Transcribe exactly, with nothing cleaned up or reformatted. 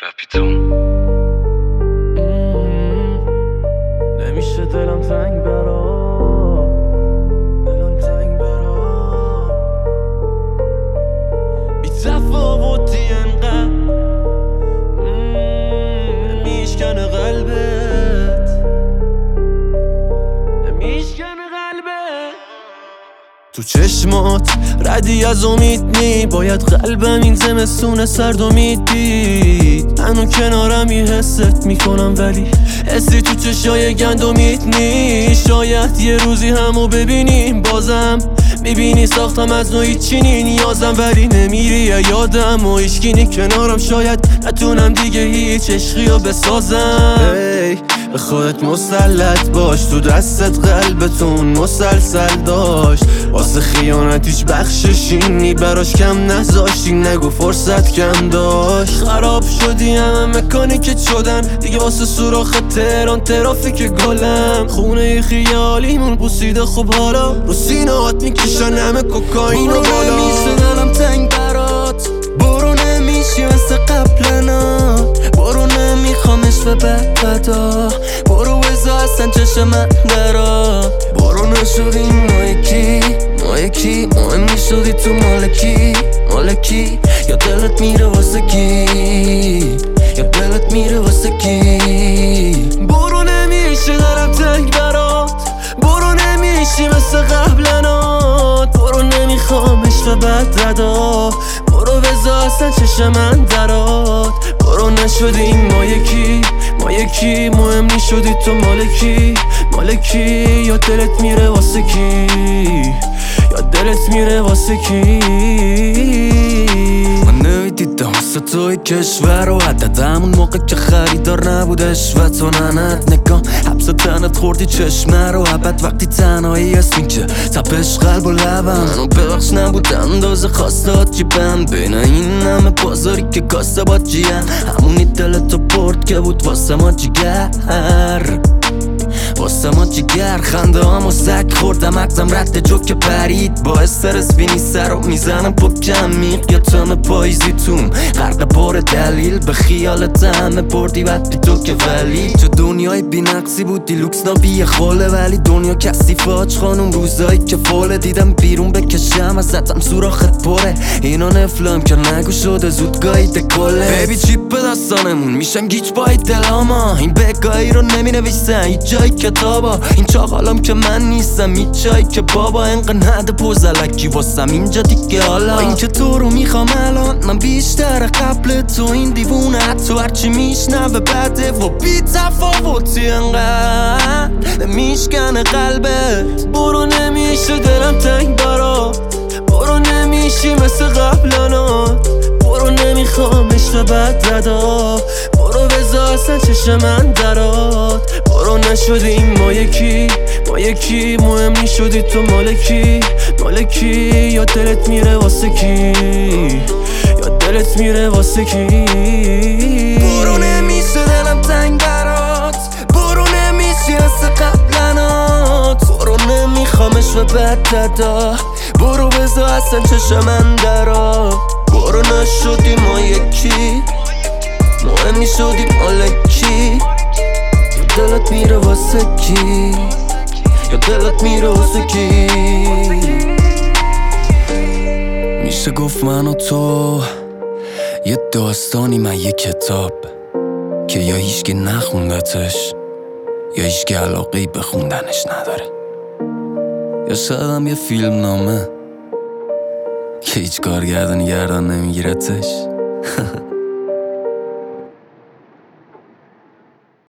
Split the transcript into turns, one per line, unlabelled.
رپیتون
نمیشه دلم تنگ برا دلم تنگ برا بی تفاوتی انقدر میشکنه قلبت میشکنه قلبت تو چشمات ردی از امید نی باید قلبم این زمستون سرد امید دید منو کنارم یه حست میکنم ولی حسی تو چشای گندمید نی شاید یه روزی همو ببینیم بازم میبینی ساختم از نوعی چینی نیازم ولی نمیری یادم و ایشگینی کنارم شاید نتونم دیگه هیچ عشقیو بسازم hey. به خودت مسلط باش تو دستت قلبتون مسلسل داشت واسه خیانت هیچ بخششینی براش کم نذاشتی نگو فرصت کم داشت خراب شدی همه مکانیک شدن دیگه واسه سوراخ تهران ترافیک گلم خونه خیالیمون بوسیده خوب حالا رو سینه‌هات میکشن همه کوکائین و بالا
میشه دلم تنگ برات برو نمیشی مثل قبلنا برو نمیخوامش و بد بدا برو بزا اصلا چشم من درا برو نشدیم ما یکی ما یکی مهم نشدی تو مالکی مالکی یا دلت میره واسه کی یا دلت میره واسه کی
برو نمیشه دلم تنگ برات برو نمیشی مثل قبلنات برو نمیخوامش و بد ردا برو بزا اصلا چشم من درات برو نشدیم ما یکی ما یکی مهم نشدی تو مالکی مالکی یا دلت میره واسه کی یا دلت میره واسه کی
من نمیدیدم واسه توی کشور و عدد همون موقع که خریدار نبودش و تو ننت نگام حبس تنت خوردی چشمه رو عبد وقتی تنهایی اسمی که تپش قلب و لبم منو ببخش نبود اندازه خواستات جیبم بین این همه بازاری که کاسته با جیم همونی دلتو برد که بود واسه ما جگر واسه ما جگر خنده هامو سک خوردم مغزم رد جوک پرید با استرس بینی سر رو میزنم پکم میق یا تم پاییزیتون غرق پر دلیل به خیالت همه بردی بعد بی تو که ولی چه دنیای بی نقصی بودی لوکس نابی خوله ولی دنیا کسی فاج خانم روزایی که فوله دیدم بیرون بکشم ازتم سوراخت پره اینا نفلم که نگو شده زودگاهی دکله بیبی چیپ به دستانمون میشم گیج بای دلاما این بگاهی رو نمی نویسن هیچ جای کتابا این چاقالم که من نیستم هیچ جایی که بابا انقدر نده پوزلکی واسم اینجا دیگه حالا این که تو رو میخوام الان من بیشتر قبل تو این دیوونه حتی هرچی میشنوه بده و بی تفاوتی انقدر میشکنه قلبت برو نمیشه دلم تنگ برات برو نمیشی مثل قبلنات برو نمیخوامش و بد ردا برو بزا اصلا چشم من درات برو نشدیم ما یکی ما یکی مهم نشدی تو مالکی مالکی یا دلت میره واسه کی یا دلت میره واسه کی برو نمیشه دلم تنگ برات برو نمیشی مثل قبلنات برو نمیخوامش و بد دادا برو بزا اصلا چشم من درا برو نشدی ما یکی مهم نشدی مالکی یا دلت میره واسه کی یا دلت میره واسه کی میشه گفت من و تو یه داستانی من یه کتاب که یا هیچکی نخوندتش یا هیچکی علاقه‌ای به خوندنش نداره یا شاید هم یه فیلم نامه که هیچ کارگردانی گردن نمیگیرتش